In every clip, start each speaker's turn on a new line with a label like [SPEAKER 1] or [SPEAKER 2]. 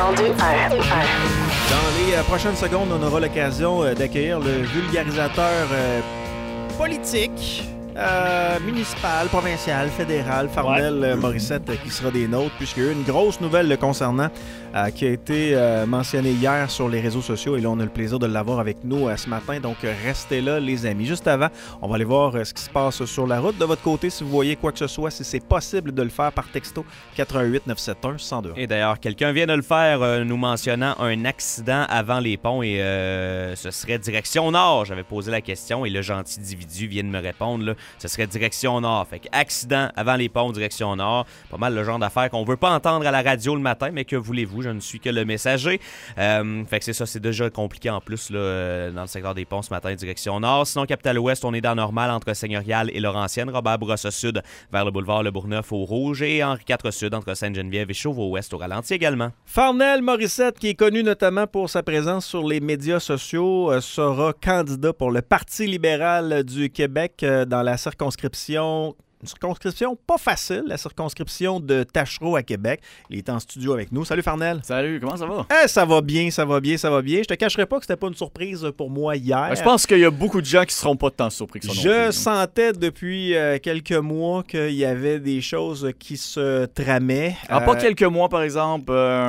[SPEAKER 1] Dans les prochaines secondes, on aura l'occasion d'accueillir le vulgarisateur politique, municipal, provincial, fédéral, Farnell Morissette, qui sera des nôtres, puisqu'il y a eu une grosse nouvelle le concernant qui a été mentionnée hier sur les réseaux sociaux. Et là, on a le plaisir de l'avoir avec nous ce matin. Donc, restez là, les amis. Juste avant, on va aller voir ce qui se passe sur la route. De votre côté, si vous voyez quoi que ce soit, si c'est possible de le faire par texto 88 971 102.
[SPEAKER 2] Et d'ailleurs, quelqu'un vient de le faire nous mentionnant un accident avant les ponts et ce serait direction nord. J'avais posé la question et le gentil individu vient de me répondre. Là, ce serait direction nord. Fait que accident avant les ponts, direction nord. Pas mal le genre d'affaires qu'on veut pas entendre à la radio le matin, mais que voulez-vous, je ne suis que le messager. Fait que c'est ça, c'est déjà compliqué en plus là, dans le secteur des ponts ce matin, direction nord. Sinon, Capitale-Ouest, on est dans normal entre Seigneurial et Laurentienne. Robert-Bourassa Sud vers le boulevard Le Bourgneuf au rouge et Henri IV Sud entre Sainte-Geneviève et Chauveau-Ouest au ralenti également.
[SPEAKER 1] Farnell Morissette, qui est connu notamment pour sa présence sur les médias sociaux, sera candidat pour le Parti libéral du Québec dans la circonscription. Une circonscription pas facile, la circonscription de Tachereau à Québec. Il est en studio avec nous. Salut Farnell.
[SPEAKER 3] Salut, comment ça va?
[SPEAKER 1] Ça va bien, ça va bien, ça va bien. Je te cacherai pas que c'était pas une surprise pour moi hier.
[SPEAKER 3] Je pense qu'il y a beaucoup de gens qui seront pas tant surpris que ça.
[SPEAKER 1] Je sentais depuis quelques mois qu'il y avait des choses qui se tramaient.
[SPEAKER 3] Pas quelques mois, par exemple,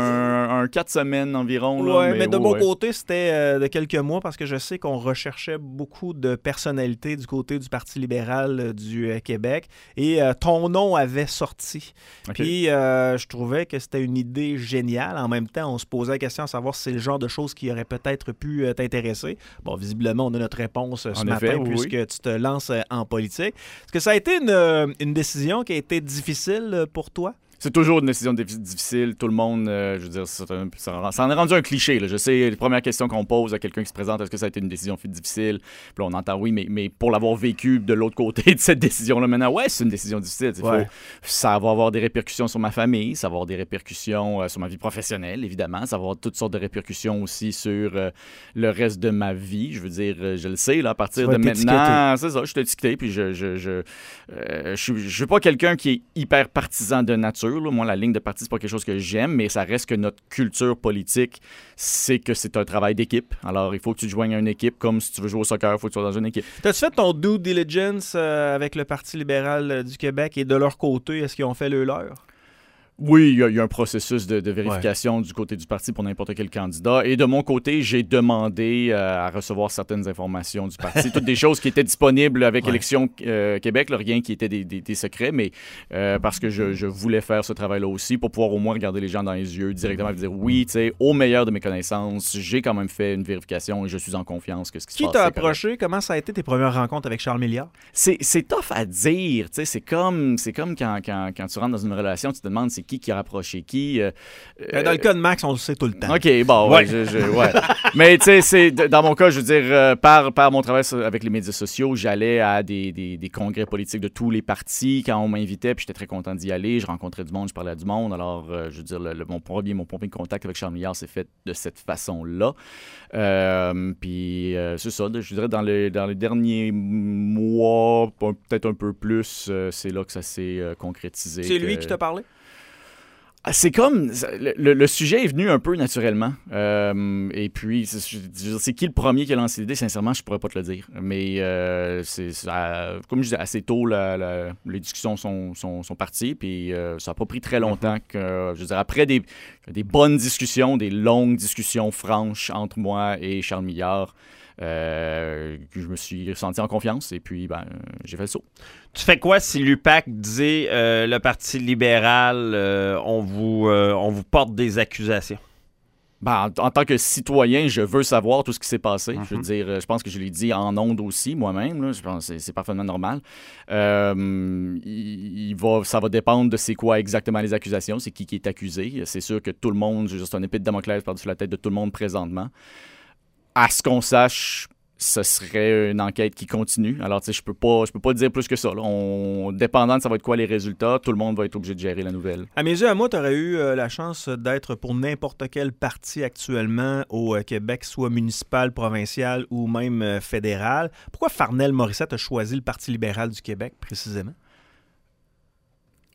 [SPEAKER 3] un 4 semaines environ.
[SPEAKER 1] Oui, mais de mon côté, c'était de quelques mois parce que je sais qu'on recherchait beaucoup de personnalités du côté du Parti libéral du Québec. Et ton nom avait sorti.
[SPEAKER 3] Okay.
[SPEAKER 1] Puis je trouvais que c'était une idée géniale. En même temps, on se posait la question à savoir si c'est le genre de choses qui aurait peut-être pu t'intéresser. Bon, visiblement, on a notre réponse ce matin puisque tu te lances en politique. Est-ce que ça a été une décision qui a été difficile pour toi?
[SPEAKER 3] C'est toujours une décision difficile. Tout le monde, je veux dire, ça en est rendu un cliché. Là. Je sais, les premières questions qu'on pose à quelqu'un qui se présente, est-ce que ça a été une décision difficile? Puis là, on entend oui, mais pour l'avoir vécu de l'autre côté de cette décision-là, maintenant, c'est une décision difficile. Ça va avoir des répercussions sur ma famille, ça va avoir des répercussions sur ma vie professionnelle, évidemment. Ça va avoir toutes sortes de répercussions aussi sur le reste de ma vie. Je veux dire, je le sais, là, à partir de maintenant, c'est ça, je suis étiqueté, puis je suis pas quelqu'un qui est hyper partisan de nature. Là. Moi, la ligne de parti, c'est pas quelque chose que j'aime, mais ça reste que notre culture politique, c'est que c'est un travail d'équipe. Alors, il faut que tu te joignes à une équipe, comme si tu veux jouer au soccer, il faut que tu sois dans une équipe.
[SPEAKER 1] T'as-tu fait ton due diligence avec le Parti libéral du Québec et de leur côté, est-ce qu'ils ont fait le leur?
[SPEAKER 3] Oui, il y a un processus de vérification du côté du parti pour n'importe quel candidat. Et de mon côté, j'ai demandé à recevoir certaines informations du parti. Toutes des choses qui étaient disponibles avec Élections Québec, là, rien qui était des secrets, mais parce que je voulais faire ce travail-là aussi pour pouvoir au moins regarder les gens dans les yeux directement et dire oui, tu sais, au meilleur de mes connaissances, j'ai quand même fait une vérification et je suis en confiance que ce qui se passe.
[SPEAKER 1] Qui t'a approché? Comment ça a été tes premières rencontres avec Charles Milliard?
[SPEAKER 3] C'est tough à dire, tu sais, c'est comme quand tu rentres dans une relation, tu te demandes c'est qui a rapproché qui.
[SPEAKER 1] Dans le cas de Max, on le sait tout le temps.
[SPEAKER 3] OK, bon, ouais. Mais tu sais, dans mon cas, je veux dire, par mon travail avec les médias sociaux, j'allais à des congrès politiques de tous les partis quand on m'invitait, puis j'étais très content d'y aller. Je rencontrais du monde, je parlais à du monde. Alors, je veux dire, mon premier contact avec Charles Milliard s'est fait de cette façon-là. Puis, c'est ça, je dirais, dans les derniers mois, peut-être un peu plus, c'est là que ça s'est concrétisé.
[SPEAKER 1] C'est lui qui t'a parlé?
[SPEAKER 3] C'est comme... Le sujet est venu un peu naturellement. Et puis, c'est qui le premier qui a lancé l'idée? Sincèrement, je pourrais pas te le dire. Mais comme je disais, assez tôt, les discussions sont parties. Puis ça n'a pas pris très longtemps que... Je veux dire, après des bonnes discussions, des longues discussions franches entre moi et Charles Millard, je me suis senti en confiance et puis j'ai fait le saut.
[SPEAKER 4] Tu fais quoi si l'UPAC dit le Parti libéral, on vous porte des accusations?
[SPEAKER 3] En tant que citoyen, je veux savoir tout ce qui s'est passé. Je veux dire, je pense que je l'ai dit en ondes aussi, moi-même. Là, je pense que c'est parfaitement normal. Ça va dépendre de c'est quoi exactement les accusations, c'est qui est accusé. C'est sûr que tout le monde, c'est un épée de Damoclès par-dessus la tête de tout le monde présentement. À ce qu'on sache, ce serait une enquête qui continue. Alors, tu sais, je peux pas dire plus que ça. Là. Dépendant de ça va être quoi les résultats, tout le monde va être obligé de gérer la nouvelle.
[SPEAKER 1] À mes yeux, à moi, tu aurais eu la chance d'être pour n'importe quel parti actuellement au Québec, soit municipal, provincial ou même fédéral. Pourquoi Farnell Morissette a choisi le Parti libéral du Québec, précisément?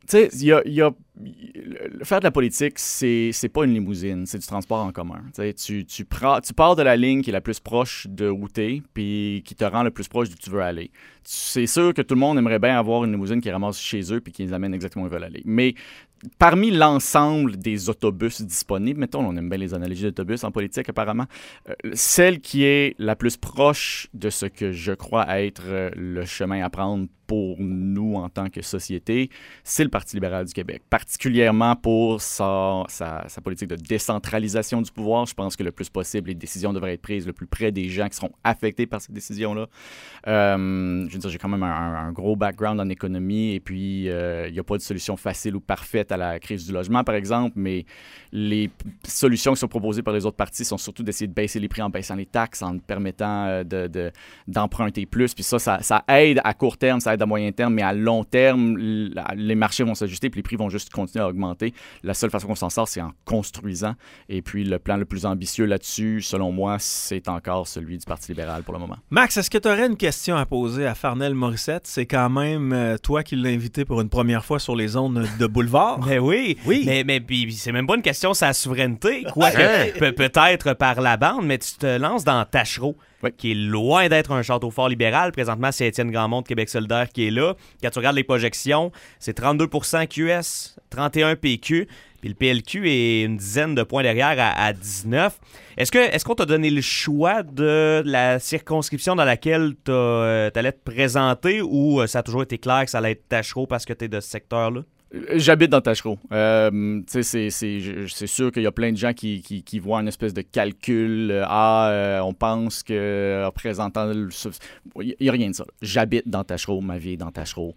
[SPEAKER 3] Tu sais, faire de la politique, c'est pas une limousine, c'est du transport en commun. Tu pars de la ligne qui est la plus proche de où t'es, puis qui te rend le plus proche d'où tu veux aller. C'est sûr que tout le monde aimerait bien avoir une limousine qui ramasse chez eux puis qui les amène exactement où ils veulent aller. Mais parmi l'ensemble des autobus disponibles, mettons, on aime bien les analogies d'autobus en politique apparemment, celle qui est la plus proche de ce que je crois être le chemin à prendre pour nous en tant que société, c'est le Parti libéral du Québec. Particulièrement pour sa politique de décentralisation du pouvoir. Je pense que le plus possible, les décisions devraient être prises le plus près des gens qui seront affectés par ces décisions-là. Je veux dire, j'ai quand même un gros background en économie et puis il n'y a pas de solution facile ou parfaite à la crise du logement, par exemple, mais les solutions qui sont proposées par les autres partis sont surtout d'essayer de baisser les prix en baissant les taxes, en permettant d'emprunter plus. Puis ça aide à court terme, ça aide à moyen terme, mais à long terme, les marchés vont s'ajuster puis les prix vont juste continuer à augmenter. La seule façon qu'on s'en sort, c'est en construisant. Et puis, le plan le plus ambitieux là-dessus, selon moi, c'est encore celui du Parti libéral pour le moment.
[SPEAKER 1] Max, est-ce que tu aurais une question à poser à Farnell Morissette? C'est quand même toi qui l'as invité pour une première fois sur les ondes de Boulevard.
[SPEAKER 2] Ben oui. Mais puis c'est même pas une question sur la souveraineté, quoique peut-être par la bande, mais tu te lances dans Tachereau. Oui. Qui est loin d'être un château fort libéral. Présentement, c'est Étienne Grandmont de Québec solidaire qui est là. Quand tu regardes les projections, c'est 32% QS, 31% PQ, puis le PLQ est une dizaine de points derrière à 19. Est-ce qu'on t'a donné le choix de la circonscription dans laquelle tu allais te présenter ou ça a toujours été clair que ça allait être Tachereau parce que tu es de ce secteur-là?
[SPEAKER 3] J'habite dans Tachereau. C'est sûr qu'il y a plein de gens qui voient une espèce de calcul. On pense que représentant... Il n'y a rien de ça. J'habite dans Tachereau. Ma vie est dans Tachereau.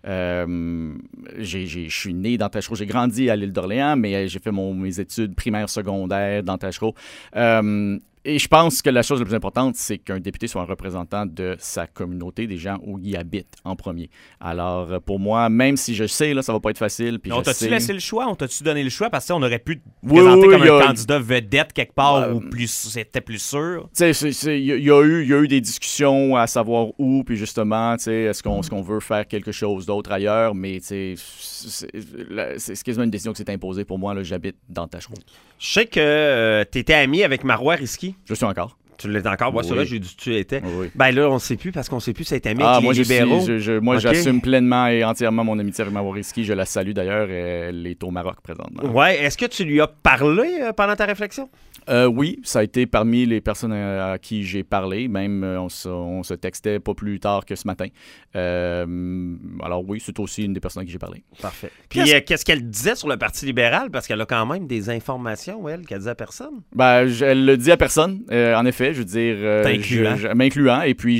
[SPEAKER 3] Je suis né dans Tachereau. J'ai grandi à l'île d'Orléans, mais j'ai fait mes études primaires, secondaires dans Tachereau. Et je pense que la chose la plus importante, c'est qu'un député soit un représentant de sa communauté, des gens où il habite en premier. Alors, pour moi, même si je sais, là, ça va pas être facile. Puis
[SPEAKER 2] on t'a-tu laissé le choix? On t'a-tu donné le choix? Parce qu'on aurait pu te présenter comme un candidat vedette quelque part où c'était plus sûr.
[SPEAKER 3] Tu sais, il y a eu des discussions à savoir où, puis justement, tu sais, est-ce qu'on veut faire quelque chose d'autre ailleurs? Mais tu sais, c'est quasiment une décision qui s'est imposée pour moi. Là, j'habite dans Tachereau.
[SPEAKER 4] Je sais que tu étais ami avec Marois Risky.
[SPEAKER 3] Je suis encore.
[SPEAKER 4] Tu l'es encore? Moi, c'est vrai, j'ai dit que tu étais.
[SPEAKER 3] Oui.
[SPEAKER 4] Ben là, on ne sait plus parce qu'on ne sait plus si c'est ami avec les libéraux.
[SPEAKER 3] Moi, j'assume pleinement et entièrement mon amitié avec Marois Risky. Je la salue d'ailleurs. Elle est au Maroc présentement.
[SPEAKER 4] Ouais. Est-ce que tu lui as parlé pendant ta réflexion?
[SPEAKER 3] Oui, ça a été parmi les personnes à qui j'ai parlé. Même, on se textait pas plus tard que ce matin. Alors oui, c'est aussi une des personnes à qui j'ai parlé.
[SPEAKER 4] Parfait. Puis qu'est-ce qu'elle disait sur le Parti libéral? Parce qu'elle a quand même des informations, elle, qu'elle dit à personne.
[SPEAKER 3] Ben, elle le dit à personne, en effet. Je veux dire, m'incluant. Et puis,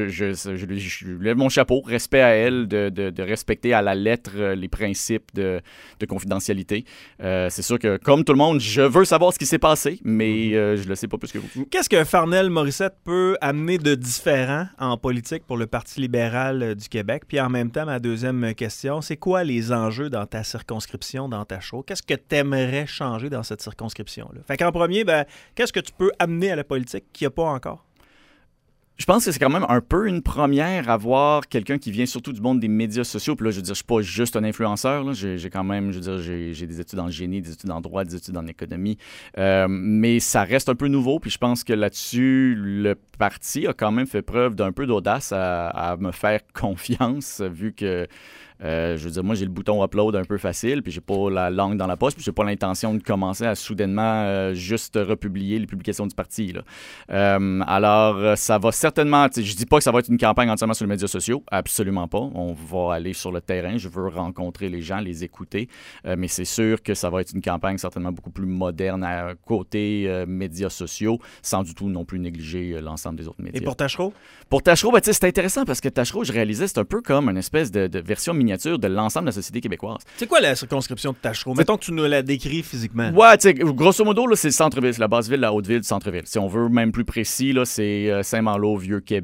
[SPEAKER 3] je lève mon chapeau. Respect à elle de respecter à la lettre les principes de confidentialité. C'est sûr que, comme tout le monde, je veux savoir ce qui s'est passé, mais je le sais pas plus que vous.
[SPEAKER 1] Qu'est-ce que Farnell Morissette peut amener de différent en politique pour le Parti libéral du Québec? Puis en même temps, ma deuxième question, c'est quoi les enjeux dans ta circonscription, dans Tachereau? Qu'est-ce que tu aimerais changer dans cette circonscription-là? Fait qu'en premier, qu'est-ce que tu peux amener à la politique qu'il n'y a pas encore?
[SPEAKER 3] Je pense que c'est quand même un peu une première à voir quelqu'un qui vient surtout du monde des médias sociaux. Puis là, je veux dire, je suis pas juste un influenceur. Là. J'ai quand même, je veux dire, j'ai des études en génie, des études en droit, des études en économie. Mais ça reste un peu nouveau. Puis je pense que là-dessus, le parti a quand même fait preuve d'un peu d'audace à me faire confiance, vu que je veux dire, moi, j'ai le bouton upload un peu facile, puis j'ai pas la langue dans la poche, puis j'ai pas l'intention de commencer à soudainement juste republier les publications du parti. Là. Alors, ça va certainement... Je dis pas que ça va être une campagne entièrement sur les médias sociaux, absolument pas. On va aller sur le terrain, je veux rencontrer les gens, les écouter, mais c'est sûr que ça va être une campagne certainement beaucoup plus moderne à côté médias sociaux, sans du tout non plus négliger l'ensemble des autres médias.
[SPEAKER 1] Et pour Tachereau?
[SPEAKER 3] Pour Tachereau, c'est intéressant parce que Tachereau, je réalisais, c'est un peu comme une espèce de version miniature de l'ensemble de la société québécoise.
[SPEAKER 1] C'est quoi la circonscription de Tachereau? Mettons que tu nous la décris physiquement.
[SPEAKER 3] Ouais, tu sais, grosso modo, là, c'est le centre-ville, c'est la basse-ville, la haute-ville du centre-ville. Si on veut même plus précis, là, c'est Saint-Malo, Vieux-Québec,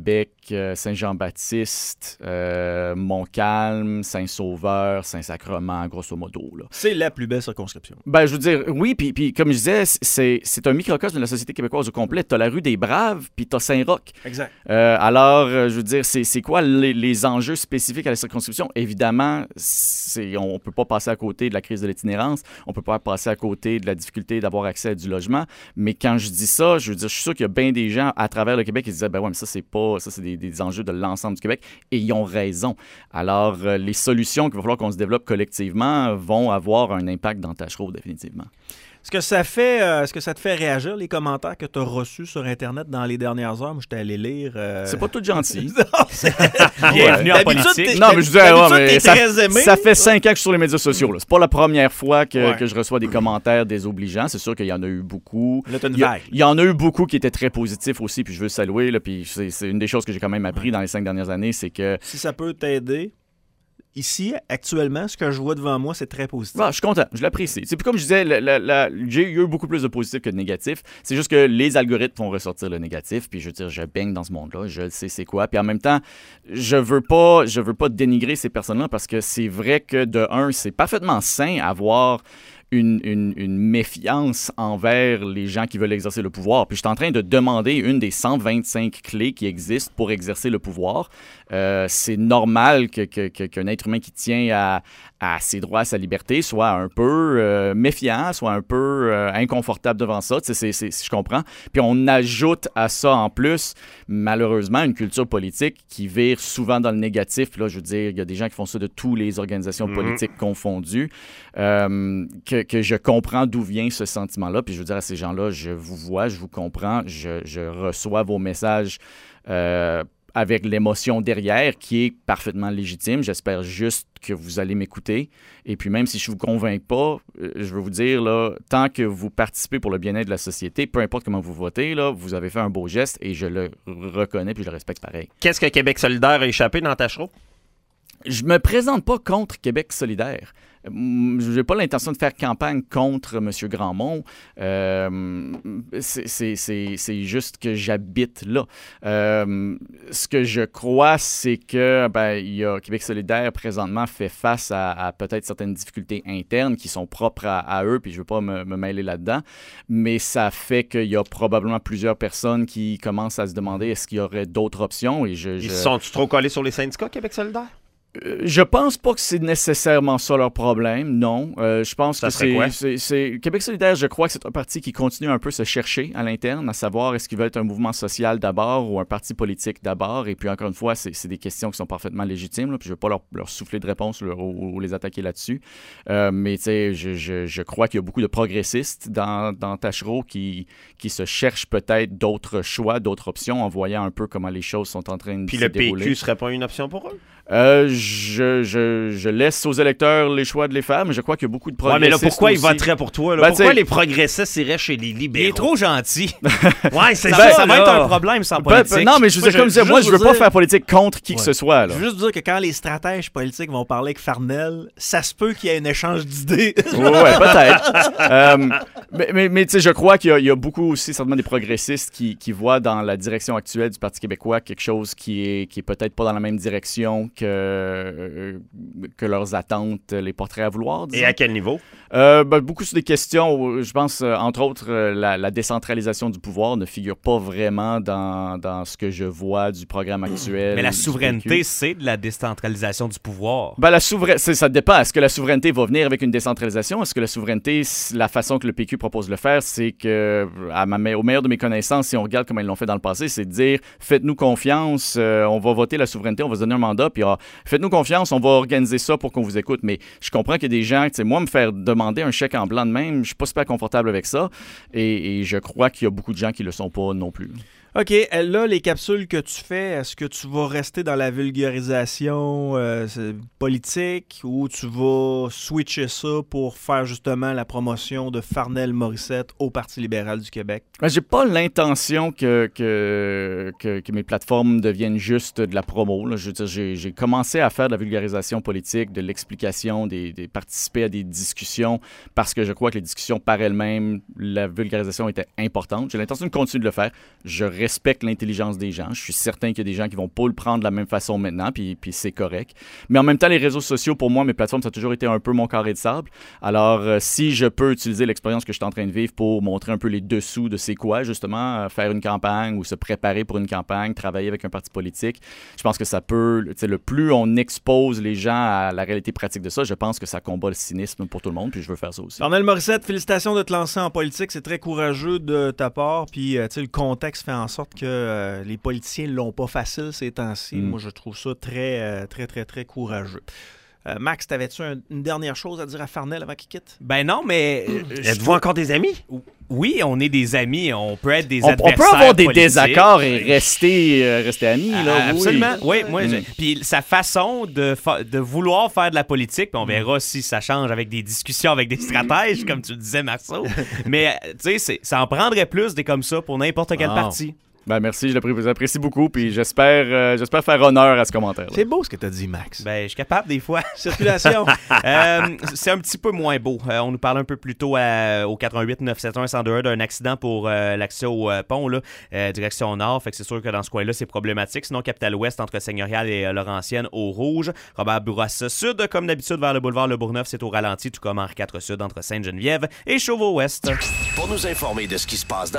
[SPEAKER 3] Saint-Jean-Baptiste, Montcalm, Saint-Sauveur, Saint-Sacrement, grosso modo. Là.
[SPEAKER 1] C'est la plus belle circonscription.
[SPEAKER 3] Ben, je veux dire, oui, puis comme je disais, c'est un microcosme de la société québécoise au complet. T'as la rue des Braves, puis t'as Saint-Roch.
[SPEAKER 1] Exact.
[SPEAKER 3] Alors, je veux dire, c'est quoi les enjeux spécifiques à la circonscription? Évidemment, on peut pas passer à côté de la crise de l'itinérance, on peut pas passer à côté de la difficulté d'avoir accès à du logement, mais quand je dis ça, je veux dire, je suis sûr qu'il y a bien des gens à travers le Québec qui se disaient, ben ouais, mais ça, c'est des enjeux de l'ensemble du Québec, et ils ont raison. Alors, les solutions qu'il va falloir qu'on se développe collectivement vont avoir un impact dans Tachereau, définitivement.
[SPEAKER 1] Est-ce que ça te fait réagir, les commentaires que tu as reçus sur Internet dans les dernières heures? Moi, j'étais allé lire...
[SPEAKER 3] C'est pas tout gentil.
[SPEAKER 2] Bienvenue en politique.
[SPEAKER 3] Non, mais je disais, mais
[SPEAKER 1] très aimé.
[SPEAKER 3] ça fait 5 ans que je suis sur les médias sociaux. Là. C'est pas la première fois que je reçois des commentaires désobligeants. C'est sûr qu'il y en a eu beaucoup.
[SPEAKER 1] Là, t'as une vague.
[SPEAKER 3] Il y en a eu beaucoup qui étaient très positifs aussi, puis je veux saluer. Là, puis c'est une des choses que j'ai quand même appris dans les 5 dernières années, c'est que...
[SPEAKER 1] Si ça peut t'aider... Ici, actuellement, ce que je vois devant moi, c'est très positif.
[SPEAKER 3] Je suis content, je l'apprécie. Puis comme je disais, j'ai eu beaucoup plus de positifs que de négatifs. C'est juste que les algorithmes font ressortir le négatif. Puis je veux dire, je baigne dans ce monde-là, je sais c'est quoi. Puis en même temps, je veux pas dénigrer ces personnes-là parce que c'est vrai que de un, c'est parfaitement sain avoir une méfiance envers les gens qui veulent exercer le pouvoir. Puis je suis en train de demander une des 125 clés qui existent pour exercer le pouvoir. C'est normal qu'un être humain qui tient à ses droits, à sa liberté, soit un peu méfiant, soit un peu inconfortable devant ça. Je comprends. Puis on ajoute à ça, en plus, malheureusement, une culture politique qui vire souvent dans le négatif. Puis là, je veux dire, il y a des gens qui font ça de toutes les organisations politiques confondues. Que je comprends d'où vient ce sentiment-là. Puis je veux dire à ces gens-là, je vous vois, je vous comprends, je reçois vos messages avec l'émotion derrière qui est parfaitement légitime. J'espère juste que vous allez m'écouter. Et puis même si je ne vous convainc pas, je veux vous dire, là, tant que vous participez pour le bien-être de la société, peu importe comment vous votez, là, vous avez fait un beau geste et je le reconnais puis je le respecte pareil.
[SPEAKER 4] Qu'est-ce que Québec solidaire a échappé dans Tachereau?
[SPEAKER 3] Je me présente pas contre Québec solidaire. Je n'ai pas l'intention de faire campagne contre M. Grandmont. C'est juste que j'habite là. Ce que je crois, c'est que Québec solidaire, présentement, fait face à peut-être certaines difficultés internes qui sont propres à eux, puis je ne veux pas me mêler là-dedans, mais ça fait qu'il y a probablement plusieurs personnes qui commencent à se demander est-ce qu'il y aurait d'autres options. Et
[SPEAKER 4] Ils sont-tu trop collés sur les syndicats, Québec solidaire?
[SPEAKER 3] Je pense pas que c'est nécessairement ça leur problème, non. Je pense
[SPEAKER 4] ça
[SPEAKER 3] que c'est Québec solidaire, je crois que c'est un parti qui continue un peu à se chercher à l'interne, à savoir est-ce qu'il veut être un mouvement social d'abord ou un parti politique d'abord. Et puis encore une fois, c'est des questions qui sont parfaitement légitimes, là, puis je veux pas leur souffler de réponse ou les attaquer là-dessus. Mais tu sais, je crois qu'il y a beaucoup de progressistes dans Tachereau qui se cherchent peut-être d'autres choix, d'autres options en voyant un peu comment les choses sont en train de se dérouler.
[SPEAKER 4] Puis le PQ serait pas une option pour eux?
[SPEAKER 3] Je laisse aux électeurs les choix de les faire, mais je crois qu'il y a beaucoup de progressistes.
[SPEAKER 4] Ouais, mais là, pourquoi
[SPEAKER 3] aussi.
[SPEAKER 4] ils voteraient pour toi? Là? Pourquoi les progressistes iraient chez les libéraux?
[SPEAKER 2] Il est trop gentil.
[SPEAKER 4] Ouais, c'est
[SPEAKER 2] ça va être un problème sans politique.
[SPEAKER 3] Non, mais je veux dire, comme je disais, moi, je veux pas faire politique contre qui que ce soit. Là.
[SPEAKER 1] Je veux juste dire que quand les stratèges politiques vont parler avec Farnell, ça se peut qu'il y ait un échange d'idées.
[SPEAKER 3] Ouais, peut-être. Mais tu sais, je crois qu'il y a beaucoup aussi, certainement, des progressistes qui voient dans la direction actuelle du Parti québécois quelque chose qui est peut-être pas dans la même direction que leurs attentes les porteraient à vouloir. Disons.
[SPEAKER 4] Et à quel niveau?
[SPEAKER 3] Beaucoup sur des questions, je pense, entre autres, la décentralisation du pouvoir ne figure pas vraiment dans ce que je vois du programme actuel.
[SPEAKER 2] Mais la souveraineté, c'est de la décentralisation du pouvoir.
[SPEAKER 3] Ça dépend. Est-ce que la souveraineté va venir avec une décentralisation? Est-ce que la souveraineté, la façon que le PQ propose de le faire, c'est que, au meilleur de mes connaissances, si on regarde comment ils l'ont fait dans le passé, c'est de dire, faites-nous confiance, on va voter la souveraineté, on va se donner un mandat, puis faites-nous confiance, on va organiser ça pour qu'on vous écoute. Mais je comprends qu'il y a des gens, tu sais, moi, me faire demander un chèque en blanc de même, je suis pas super confortable avec ça. Et je crois qu'il y a beaucoup de gens qui le sont pas non plus.
[SPEAKER 1] OK, là, les capsules que tu fais, est-ce que tu vas rester dans la vulgarisation politique ou tu vas switcher ça pour faire justement la promotion de Farnell Morissette au Parti libéral du Québec?
[SPEAKER 3] J'ai pas l'intention que mes plateformes deviennent juste de la promo. Là. Je veux dire, j'ai commencé à faire de la vulgarisation politique, de l'explication, participer à des discussions parce que je crois que les discussions par elles-mêmes, la vulgarisation était importante. J'ai l'intention de continuer de le faire. Je respecte l'intelligence des gens. Je suis certain qu'il y a des gens qui vont pas le prendre de la même façon maintenant, puis c'est correct. Mais en même temps, les réseaux sociaux, pour moi, mes plateformes, ça a toujours été un peu mon carré de sable. Alors, si je peux utiliser l'expérience que je suis en train de vivre pour montrer un peu les dessous de c'est quoi, justement, faire une campagne ou se préparer pour une campagne, travailler avec un parti politique, je pense que ça peut, le plus on expose les gens à la réalité pratique de ça, je pense que ça combat le cynisme pour tout le monde, puis je veux faire ça aussi.
[SPEAKER 1] Farnell Morissette, félicitations de te lancer en politique. C'est très courageux de ta part. Puis, le contexte fait en sorte que les politiciens ne l'ont pas facile ces temps-ci. Moi, je trouve ça très, très, très, très courageux. Max, t'avais-tu une dernière chose à dire à Farnell avant qu'il quitte?
[SPEAKER 2] Ben non, mais...
[SPEAKER 4] Êtes-vous encore des amis?
[SPEAKER 2] Oui, on est des amis. On peut être des adversaires
[SPEAKER 3] on peut avoir des
[SPEAKER 2] politiques.
[SPEAKER 3] désaccords et rester amis. Là,
[SPEAKER 2] absolument. Oui, moi, puis sa façon de vouloir faire de la politique, puis on verra si ça change avec des discussions avec des stratèges, comme tu le disais, Marceau. Mais, tu sais, ça en prendrait plus des comme ça pour n'importe quel parti.
[SPEAKER 3] Ben merci, j'apprécie beaucoup, puis j'espère faire honneur à ce commentaire-là.
[SPEAKER 1] C'est beau ce que tu as dit, Max.
[SPEAKER 2] Ben, je suis capable des fois.
[SPEAKER 1] Circulation.
[SPEAKER 2] C'est un petit peu moins beau. On nous parle un peu plus tôt au 88 971 1021 d'un accident pour l'accès au pont, là, direction nord. Fait que c'est sûr que dans ce coin-là, c'est problématique. Sinon, Capitale Ouest, entre Seigneurial et Laurentienne, au rouge. Robert Bourassa Sud, comme d'habitude, vers le boulevard Le Bourgneuf, c'est au ralenti, tout comme Henri IV Sud, entre Sainte-Geneviève et Chauveau-Ouest.
[SPEAKER 5] Pour nous informer de ce qui se passe dans